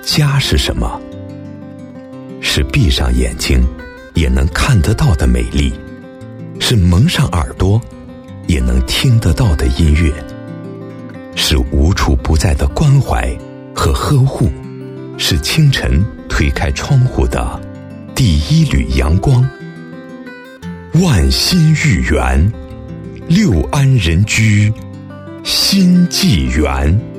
家是什么？是闭上眼睛也能看得到的美丽，是蒙上耳朵也能听得到的音乐，是无处不在的关怀和呵护，是清晨推开窗户的第一缕阳光。万心寓园，六安人居心寄园。